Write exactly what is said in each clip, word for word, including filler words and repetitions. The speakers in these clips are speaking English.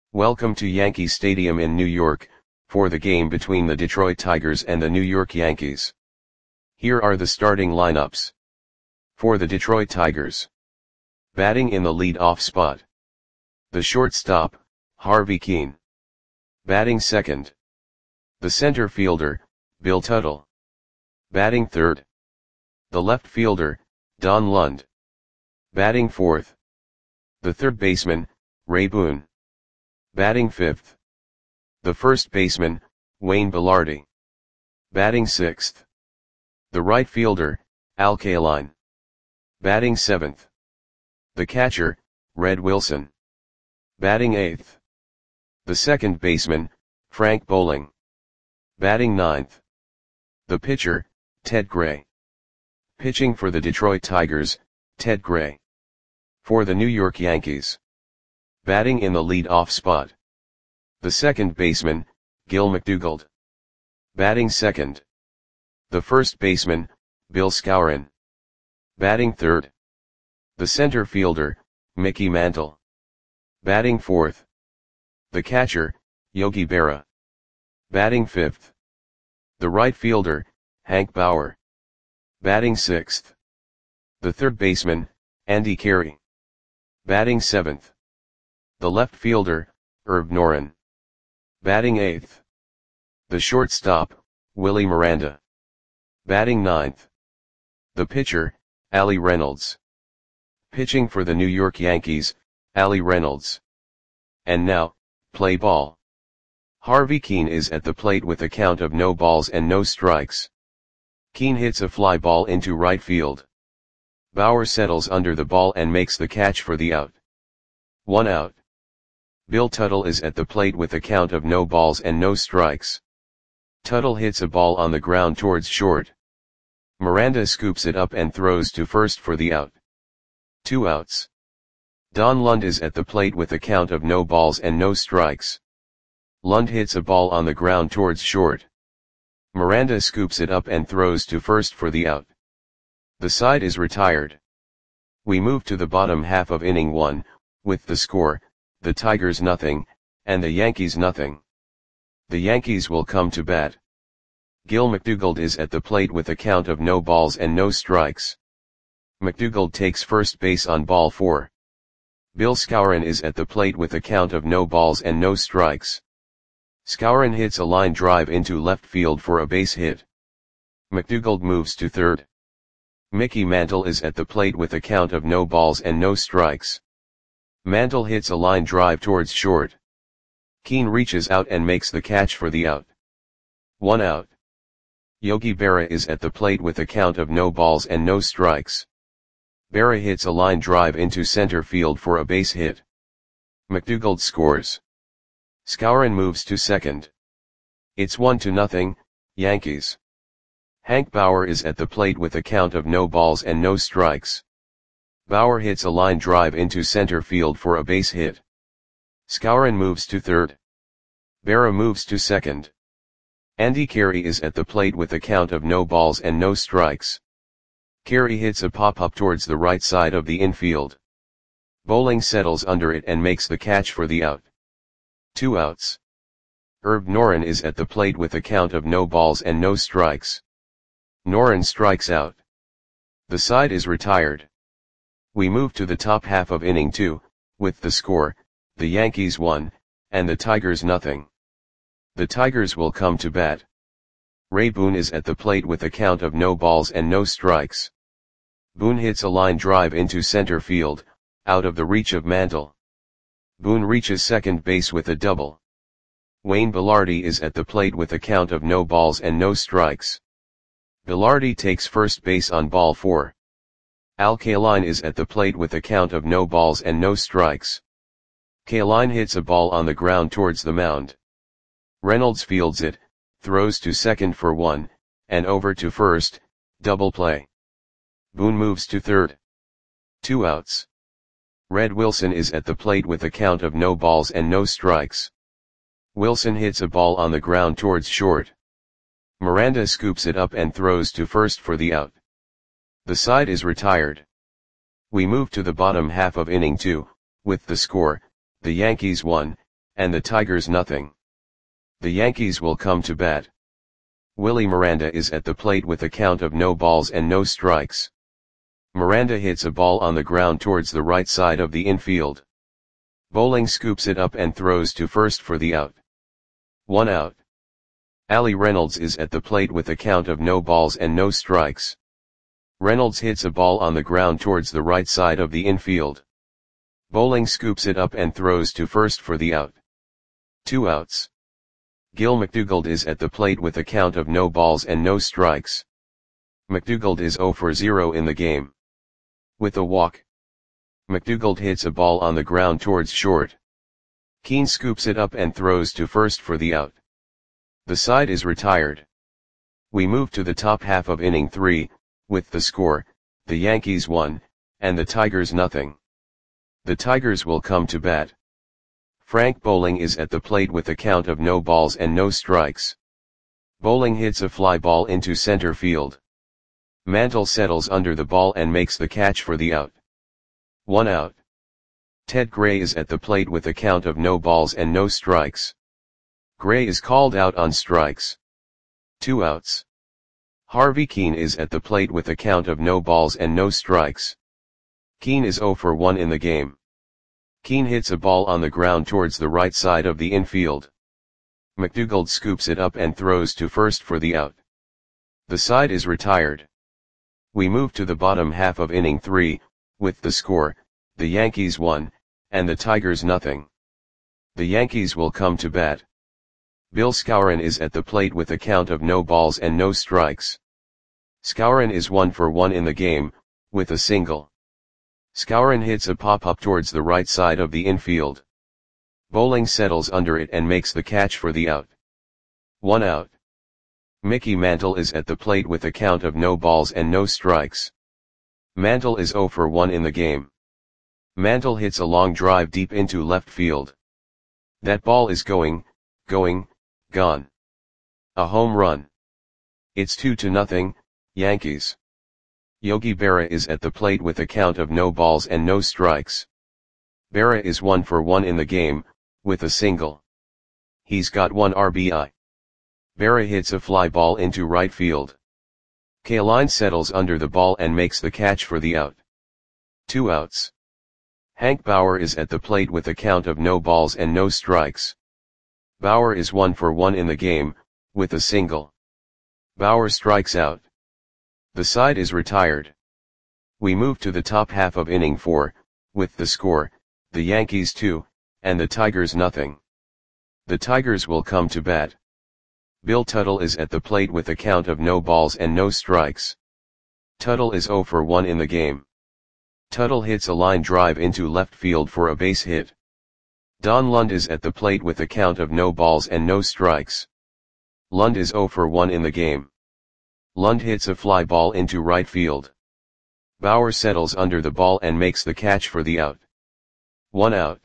Welcome to Yankee Stadium in New York, for the game between the Detroit Tigers and the New York Yankees. Here are the starting lineups. For the Detroit Tigers. Batting in the lead-off spot. The shortstop, Harvey Kuenn. Batting second. The center fielder, Bill Tuttle. Batting third. The left fielder, Don Lund. Batting fourth. The third baseman, Ray Boone. Batting fifth. The first baseman, Wayne Belardi. Batting sixth. The right fielder, Al Kaline. Batting seventh. The catcher, Red Wilson. Batting eighth. The second baseman, Frank Bowling. Batting ninth. The pitcher, Ted Gray. Pitching for the Detroit Tigers, Ted Gray. For the New York Yankees. Batting in the lead-off spot. The second baseman, Gil McDougald. Batting second. The first baseman, Bill Skowron. Batting third. The center fielder, Mickey Mantle. Batting fourth. The catcher, Yogi Berra. Batting fifth. The right fielder, Hank Bauer. Batting sixth. The third baseman, Andy Carey. Batting seventh. The left fielder, Herb Noren. Batting eighth. The shortstop, Willie Miranda. Batting ninth. The pitcher, Allie Reynolds. Pitching for the New York Yankees, Allie Reynolds. And now, play ball. Harvey Kuenn is at the plate with a count of no balls and no strikes. Kuenn hits a fly ball into right field. Bauer settles under the ball and makes the catch for the out. One out. Bill Tuttle is at the plate with a count of no balls and no strikes. Tuttle hits a ball on the ground towards short. Miranda scoops it up and throws to first for the out. Two outs. Don Lund is at the plate with a count of no balls and no strikes. Lund hits a ball on the ground towards short. Miranda scoops it up and throws to first for the out. The side is retired. We move to the bottom half of inning one, with the score, the Tigers nothing, and the Yankees nothing. The Yankees will come to bat. Gil McDougald is at the plate with a count of no balls and no strikes. McDougald takes first base on ball four. Bill Skowron is at the plate with a count of no balls and no strikes. Skowron hits a line drive into left field for a base hit. McDougald moves to third. Mickey Mantle is at the plate with a count of no balls and no strikes. Mantle hits a line drive towards short. Kuenn reaches out and makes the catch for the out. One out. Yogi Berra is at the plate with a count of no balls and no strikes. Berra hits a line drive into center field for a base hit. McDougald scores. Skowron moves to second. It's one to nothing, Yankees. Hank Bauer is at the plate with a count of no balls and no strikes. Bauer hits a line drive into center field for a base hit. Skowron moves to third. Berra moves to second. Andy Carey is at the plate with a count of no balls and no strikes. Carey hits a pop-up towards the right side of the infield. Bowling settles under it and makes the catch for the out. Two outs. Herb Noren is at the plate with a count of no balls and no strikes. Noren strikes out. The side is retired. We move to the top half of inning two, with the score, the Yankees one, and the Tigers nothing. The Tigers will come to bat. Ray Boone is at the plate with a count of no balls and no strikes. Boone hits a line drive into center field, out of the reach of Mantle. Boone reaches second base with a double. Wayne Belardi is at the plate with a count of no balls and no strikes. Belardi takes first base on ball four. Al Kaline is at the plate with a count of no balls and no strikes. Kaline hits a ball on the ground towards the mound. Reynolds fields it, throws to second for one, and over to first, double play. Boone moves to third. Two outs. Red Wilson is at the plate with a count of no balls and no strikes. Wilson hits a ball on the ground towards short. Miranda scoops it up and throws to first for the out. The side is retired. We move to the bottom half of inning two, with the score, the Yankees one, and the Tigers nothing. The Yankees will come to bat. Willie Miranda is at the plate with a count of no balls and no strikes. Miranda hits a ball on the ground towards the right side of the infield. Bowling scoops it up and throws to first for the out. One out. Ali Reynolds is at the plate with a count of no balls and no strikes. Reynolds hits a ball on the ground towards the right side of the infield. Bowling scoops it up and throws to first for the out. Two outs. Gil McDougald is at the plate with a count of no balls and no strikes. McDougald is zero for zero in the game. With a walk, McDougald hits a ball on the ground towards short. Keane scoops it up and throws to first for the out. The side is retired. We move to the top half of inning three, with the score, the Yankees one, and the Tigers nothing. The Tigers will come to bat. Frank Bowling is at the plate with a count of no balls and no strikes. Bowling hits a fly ball into center field. Mantle settles under the ball and makes the catch for the out. One out. Ted Gray is at the plate with a count of no balls and no strikes. Gray is called out on strikes. Two outs. Harvey Keane is at the plate with a count of no balls and no strikes. Keane is zero for one in the game. Keane hits a ball on the ground towards the right side of the infield. McDougald scoops it up and throws to first for the out. The side is retired. We move to the bottom half of inning three, with the score, the Yankees one, and the Tigers nothing. The Yankees will come to bat. Bill Skowron is at the plate with a count of no balls and no strikes. Skowron is one for one in the game, with a single. Skowron hits a pop-up towards the right side of the infield. Bowling settles under it and makes the catch for the out. One out. Mickey Mantle is at the plate with a count of no balls and no strikes. Mantle is zero for one in the game. Mantle hits a long drive deep into left field. That ball is going, going, gone. A home run. It's two to nothing, Yankees. Yogi Berra is at the plate with a count of no balls and no strikes. Berra is one for one in the game, with a single. He's got one R B I. Berra hits a fly ball into right field. Kaline settles under the ball and makes the catch for the out. Two outs. Hank Bauer is at the plate with a count of no balls and no strikes. Bauer is one for one in the game, with a single. Bauer strikes out. The side is retired. We move to the top half of inning four, with the score, the Yankees two, and the Tigers nothing. The Tigers will come to bat. Bill Tuttle is at the plate with a count of no balls and no strikes. Tuttle is zero for one in the game. Tuttle hits a line drive into left field for a base hit. Don Lund is at the plate with a count of no balls and no strikes. Lund is zero for one in the game. Lund hits a fly ball into right field. Bauer settles under the ball and makes the catch for the out. One out.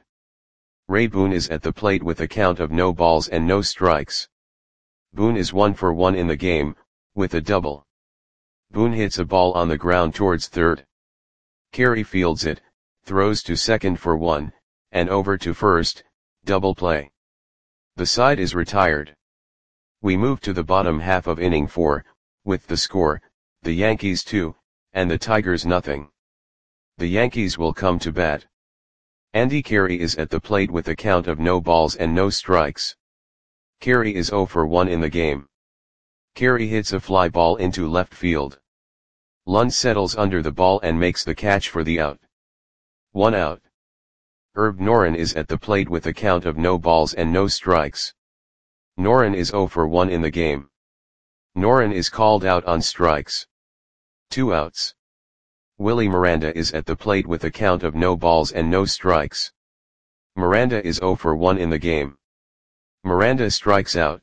Ray Boone is at the plate with a count of no balls and no strikes. Boone is one for one in the game, with a double. Boone hits a ball on the ground towards third. Carey fields it, throws to second for one, and over to first, double play. The side is retired. We move to the bottom half of inning four, with the score, the Yankees two, and the Tigers nothing. The Yankees will come to bat. Andy Carey is at the plate with a count of no balls and no strikes. Carey is zero for one in the game. Carey hits a fly ball into left field. Lund settles under the ball and makes the catch for the out. One out. Herb Noren is at the plate with a count of no balls and no strikes. Noren is zero for one in the game. Noren is called out on strikes. Two outs. Willie Miranda is at the plate with a count of no balls and no strikes. Miranda is zero for one in the game. Miranda strikes out.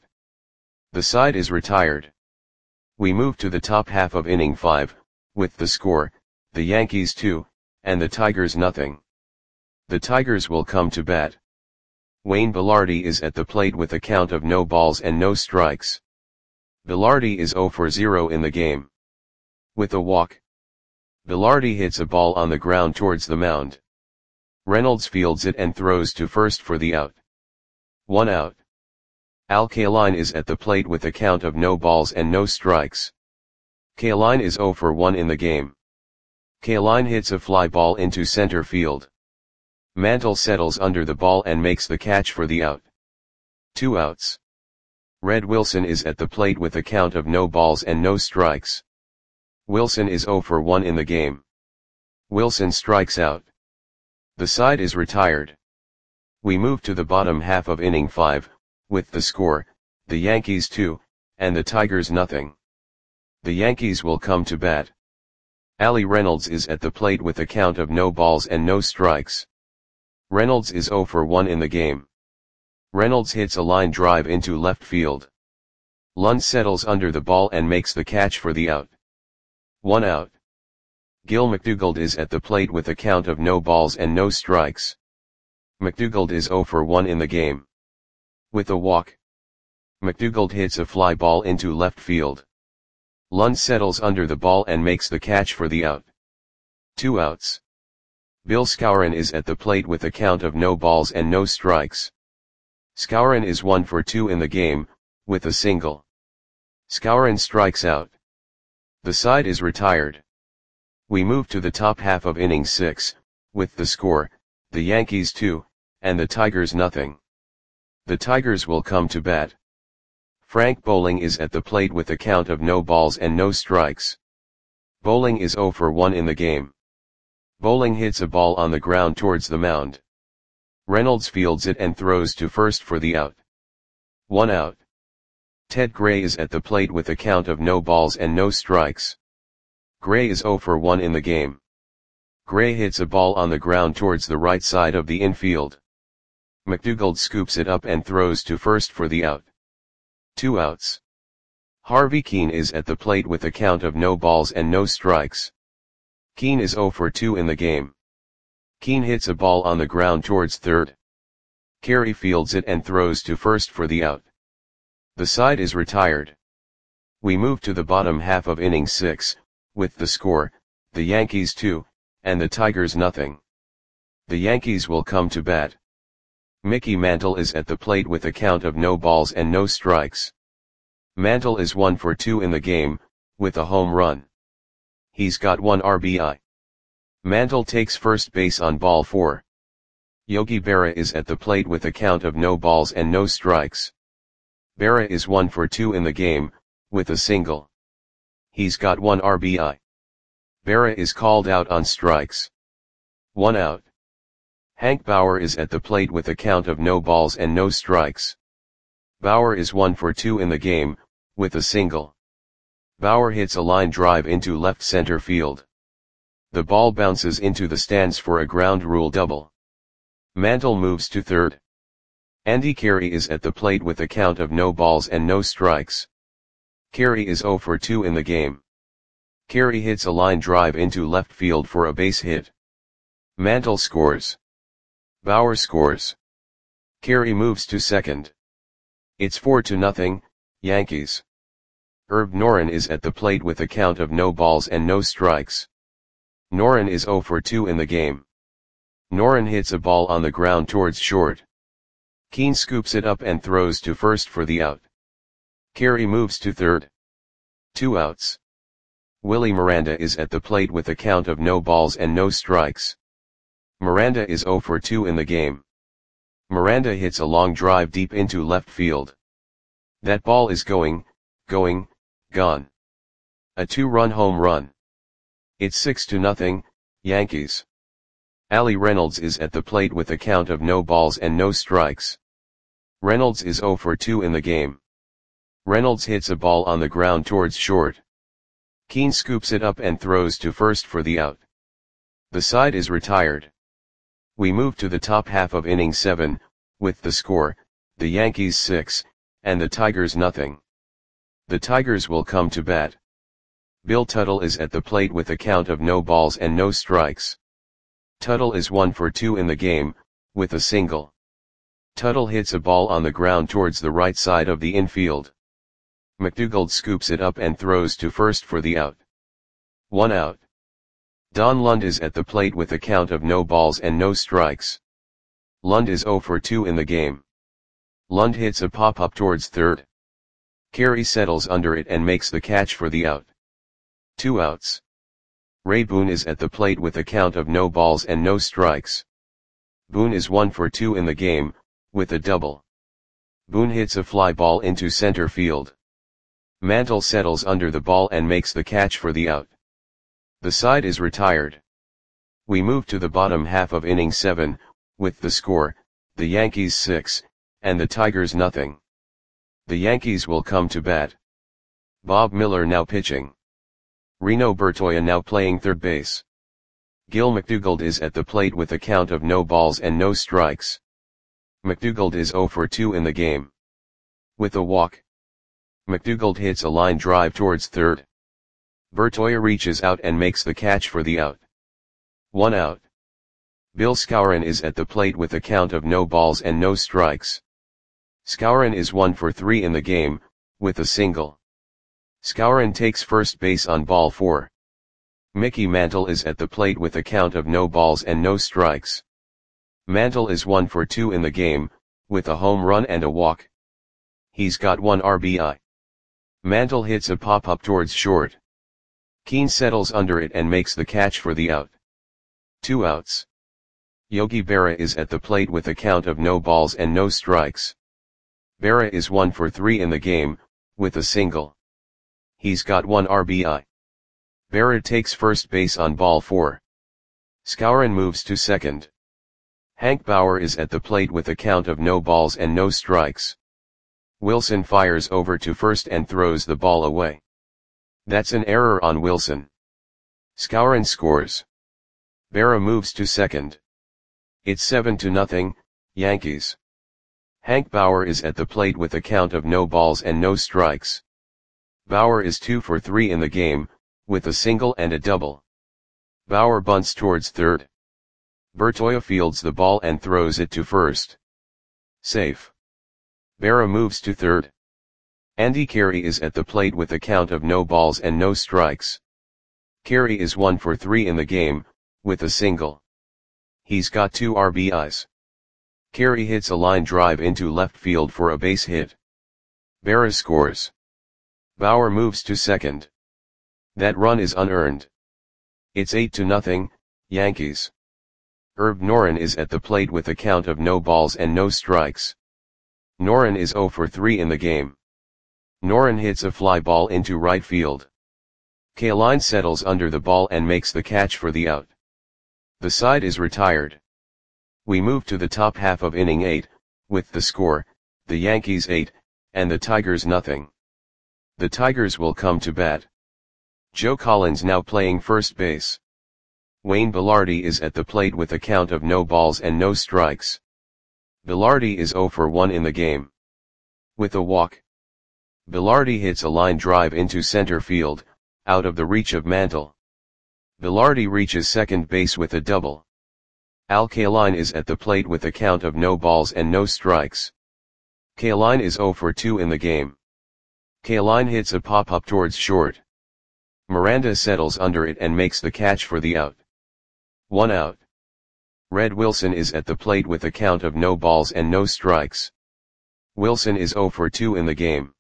The side is retired. We move to the top half of inning five, with the score, the Yankees two, and the Tigers nothing. The Tigers will come to bat. Wayne Belardi is at the plate with a count of no balls and no strikes. Belardi is zero for zero in the game. With a walk, Belardi hits a ball on the ground towards the mound. Reynolds fields it and throws to first for the out. One out. Al Kaline is at the plate with a count of no balls and no strikes. Kaline is zero for one in the game. Kaline hits a fly ball into center field. Mantle settles under the ball and makes the catch for the out. Two outs. Red Wilson is at the plate with a count of no balls and no strikes. Wilson is zero for one in the game. Wilson strikes out. The side is retired. We move to the bottom half of inning five, with the score, the Yankees two, and the Tigers nothing. The Yankees will come to bat. Ali Reynolds is at the plate with a count of no balls and no strikes. Reynolds is zero for one in the game. Reynolds hits a line drive into left field. Lund settles under the ball and makes the catch for the out. One out. Gil McDougald is at the plate with a count of no balls and no strikes. McDougald is zero for one in the game. With a walk, McDougald hits a fly ball into left field. Lund settles under the ball and makes the catch for the out. Two outs. Bill Skowron is at the plate with a count of no balls and no strikes. Skowron is one for two in the game, with a single. Skowron strikes out. The side is retired. We move to the top half of inning six, with the score, the Yankees two, and the Tigers nothing. The Tigers will come to bat. Frank Bowling is at the plate with a count of no balls and no strikes. Bowling is zero for one in the game. Bowling hits a ball on the ground towards the mound. Reynolds fields it and throws to first for the out. One out. Ted Gray is at the plate with a count of no balls and no strikes. Gray is zero for one in the game. Gray hits a ball on the ground towards the right side of the infield. McDougald scoops it up and throws to first for the out. Two outs. Harvey Keene is at the plate with a count of no balls and no strikes. Keene is zero for two in the game. Keene hits a ball on the ground towards third. Carey fields it and throws to first for the out. The side is retired. We move to the bottom half of inning six, with the score, the Yankees two, and the Tigers nothing. The Yankees will come to bat. Mickey Mantle is at the plate with a count of no balls and no strikes. Mantle is one for two in the game, with a home run. He's got one R B I. Mantle takes first base on ball four. Yogi Berra is at the plate with a count of no balls and no strikes. Berra is one for two in the game, with a single. He's got one R B I. Berra is called out on strikes. One out. Hank Bauer is at the plate with a count of no balls and no strikes. Bauer is one for two in the game, with a single. Bauer hits a line drive into left center field. The ball bounces into the stands for a ground rule double. Mantle moves to third. Andy Carey is at the plate with a count of no balls and no strikes. Carey is zero for two in the game. Carey hits a line drive into left field for a base hit. Mantle scores. Bauer scores. Carey moves to second. It's four to nothing, Yankees. Herb Noren is at the plate with a count of no balls and no strikes. Noren is zero for two in the game. Noren hits a ball on the ground towards short. Keene scoops it up and throws to first for the out. Carey moves to third. Two outs. Willie Miranda is at the plate with a count of no balls and no strikes. Miranda is zero for two in the game. Miranda hits a long drive deep into left field. That ball is going, going, gone. A two-run home run. It's six to nothing, Yankees. Ali Reynolds is at the plate with a count of no balls and no strikes. Reynolds is zero for two in the game. Reynolds hits a ball on the ground towards short. Keene scoops it up and throws to first for the out. The side is retired. We move to the top half of inning seven, with the score, the Yankees six, and the Tigers nothing. The Tigers will come to bat. Bill Tuttle is at the plate with a count of no balls and no strikes. Tuttle is one for two in the game, with a single. Tuttle hits a ball on the ground towards the right side of the infield. McDougald scoops it up and throws to first for the out. One out. Don Lund is at the plate with a count of no balls and no strikes. Lund is zero for two in the game. Lund hits a pop-up towards third. Carey settles under it and makes the catch for the out. Two outs. Ray Boone is at the plate with a count of no balls and no strikes. Boone is one for two in the game, with a double. Boone hits a fly ball into center field. Mantle settles under the ball and makes the catch for the out. The side is retired. We move to the bottom half of inning seven, with the score, the Yankees six, and the Tigers nothing. The Yankees will come to bat. Bob Miller now pitching. Reno Bertoia now playing third base. Gil McDougald is at the plate with a count of no balls and no strikes. McDougald is oh for two in the game. With a walk. McDougald hits a line drive towards third. Bertoia reaches out and makes the catch for the out. One out. Bill Skowron is at the plate with a count of no balls and no strikes. Skowron is one for three in the game, with a single. Skowron takes first base on ball four. Mickey Mantle is at the plate with a count of no balls and no strikes. Mantle is one for two in the game, with a home run and a walk. He's got one R B I. Mantle hits a pop-up towards short. Keane settles under it and makes the catch for the out. Two outs. Yogi Berra is at the plate with a count of no balls and no strikes. Berra is one for three in the game, with a single. He's got one R B I. Berra takes first base on ball four. Skowron moves to second. Hank Bauer is at the plate with a count of no balls and no strikes. Wilson fires over to first and throws the ball away. That's an error on Wilson. Skowron scores. Berra moves to second. It's seven to nothing, Yankees. Hank Bauer is at the plate with a count of no balls and no strikes. Bauer is two for three in the game, with a single and a double. Bauer bunts towards third. Bertoia fields the ball and throws it to first. Safe. Berra moves to third. Andy Carey is at the plate with a count of no balls and no strikes. Carey is one for three in the game, with a single. He's got two R B Is. Carey hits a line drive into left field for a base hit. Berra scores. Bauer moves to second. That run is unearned. It's eight to nothing, Yankees. Herb Noren is at the plate with a count of no balls and no strikes. Noren is oh for three in the game. Noren hits a fly ball into right field. Kaline settles under the ball and makes the catch for the out. The side is retired. We move to the top half of inning eight, with the score, the Yankees eight, and the Tigers nothing. The Tigers will come to bat. Joe Collins now playing first base. Wayne Belardi is at the plate with a count of no balls and no strikes. Belardi is oh for one in the game. With a walk. Belardi hits a line drive into center field, out of the reach of Mantle. Belardi reaches second base with a double. Al Kaline is at the plate with a count of no balls and no strikes. Kaline is oh for two in the game. Kaline hits a pop-up towards short. Miranda settles under it and makes the catch for the out. One out. Red Wilson is at the plate with a count of no balls and no strikes. Wilson is oh for two in the game.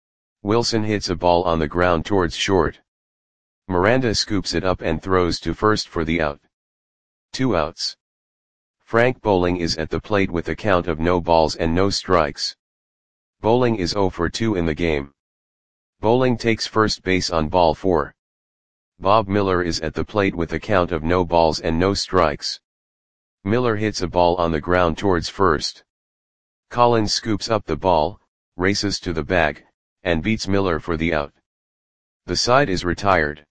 Wilson hits a ball on the ground towards short. Miranda scoops it up and throws to first for the out. Two outs. Frank Bowling is at the plate with a count of no balls and no strikes. Bowling is oh for two in the game. Bowling takes first base on ball four. Bob Miller is at the plate with a count of no balls and no strikes. Miller hits a ball on the ground towards first. Collins scoops up the ball, races to the bag, and beats Miller for the out. The side is retired.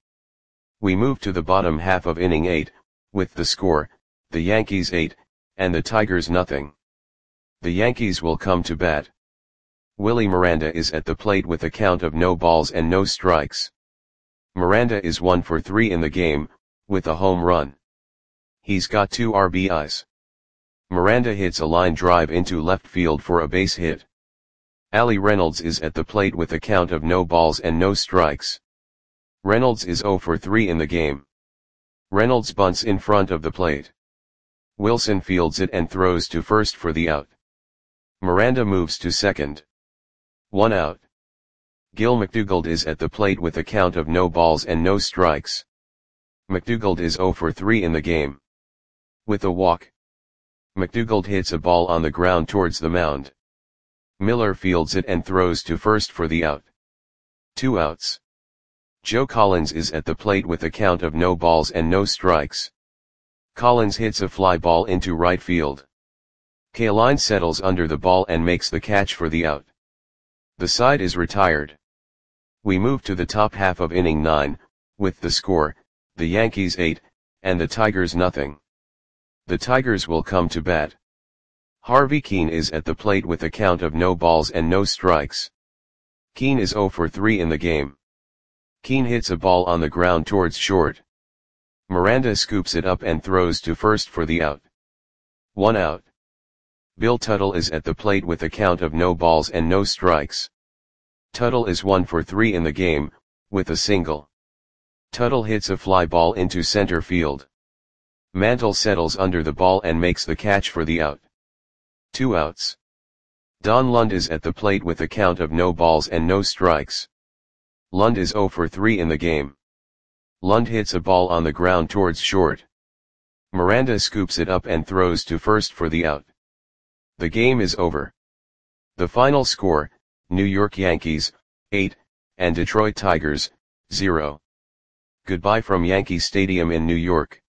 We move to the bottom half of inning eight, with the score, the Yankees eight, and the Tigers nothing. The Yankees will come to bat. Willie Miranda is at the plate with a count of no balls and no strikes. Miranda is one for three in the game, with a home run. He's got two R B Is. Miranda hits a line drive into left field for a base hit. Ali Reynolds is at the plate with a count of no balls and no strikes. Reynolds is oh for three in the game. Reynolds bunts in front of the plate. Wilson fields it and throws to first for the out. Miranda moves to second. One out. Gil McDougald is at the plate with a count of no balls and no strikes. McDougald is zero for three in the game. With a walk, McDougald hits a ball on the ground towards the mound. Miller fields it and throws to first for the out. Two outs. Joe Collins is at the plate with a count of no balls and no strikes. Collins hits a fly ball into right field. Kaline settles under the ball and makes the catch for the out. The side is retired. We move to the top half of inning nine, with the score, the Yankees eight, and the Tigers nothing. The Tigers will come to bat. Harvey Kuenn is at the plate with a count of no balls and no strikes. Kuenn is zero for three in the game. Kuenn hits a ball on the ground towards short. Miranda scoops it up and throws to first for the out. One out. Bill Tuttle is at the plate with a count of no balls and no strikes. Tuttle is one for three in the game, with a single. Tuttle hits a fly ball into center field. Mantle settles under the ball and makes the catch for the out. Two outs. Don Lund is at the plate with a count of no balls and no strikes. Lund is zero for three in the game. Lund hits a ball on the ground towards short. Miranda scoops it up and throws to first for the out. The game is over. The final score, New York Yankees, eight, and Detroit Tigers, zero. Goodbye from Yankee Stadium in New York.